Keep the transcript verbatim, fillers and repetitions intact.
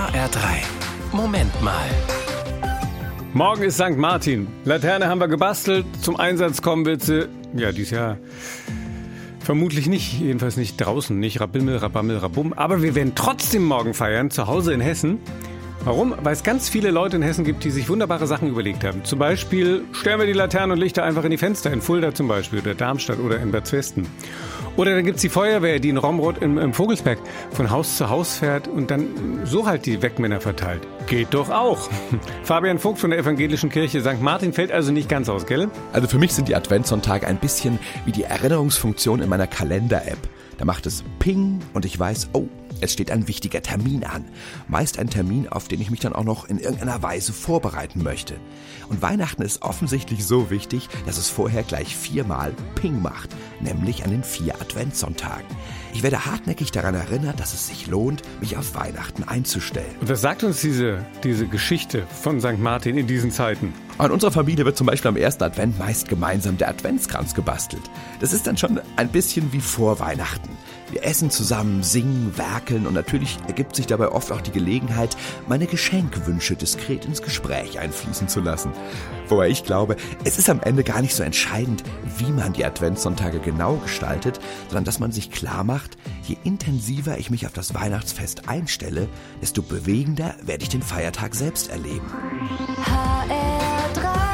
H R drei. Moment mal. Morgen ist Sankt Martin. Laterne haben wir gebastelt. Zum Einsatz kommen wird sie, ja, dieses Jahr vermutlich nicht. Jedenfalls nicht draußen, nicht Rabimmel, Rabammel, Rabum. Aber wir werden trotzdem morgen feiern, zu Hause in Hessen. Warum? Weil es ganz viele Leute in Hessen gibt, die sich wunderbare Sachen überlegt haben. Zum Beispiel stellen wir die Laternen und Lichter einfach in die Fenster, in Fulda zum Beispiel, oder Darmstadt oder in Bad Zwesten. Oder dann gibt's die Feuerwehr, die in Romrod im, im Vogelsberg von Haus zu Haus fährt und dann so halt die Wegmänner verteilt. Geht doch auch. Fabian Vogt von der Evangelischen Kirche Sankt Martin fällt also nicht ganz aus, gell? Also für mich sind die Adventssonntage ein bisschen wie die Erinnerungsfunktion in meiner Kalender-App. Da macht es Ping und ich weiß, oh, es steht ein wichtiger Termin an. Meist ein Termin, auf den ich mich dann auch noch in irgendeiner Weise vorbereiten möchte. Und Weihnachten ist offensichtlich so wichtig, dass es vorher gleich viermal Ping macht, nämlich an den vier Adventssonntagen. Ich werde hartnäckig daran erinnert, dass es sich lohnt, mich auf Weihnachten einzustellen. Und was sagt uns diese, diese Geschichte von Sankt Martin in diesen Zeiten? In unserer Familie wird zum Beispiel am ersten Advent meist gemeinsam der Adventskranz gebastelt. Das ist dann schon ein bisschen wie vor Weihnachten. Wir essen zusammen, singen, werkeln und natürlich ergibt sich dabei oft auch die Gelegenheit, meine Geschenkwünsche diskret ins Gespräch einfließen zu lassen. Wobei ich glaube, es ist am Ende gar nicht so entscheidend, wie man die Adventssonntage genau gestaltet, sondern dass man sich klar macht, je intensiver ich mich auf das Weihnachtsfest einstelle, desto bewegender werde ich den Feiertag selbst erleben. H R drei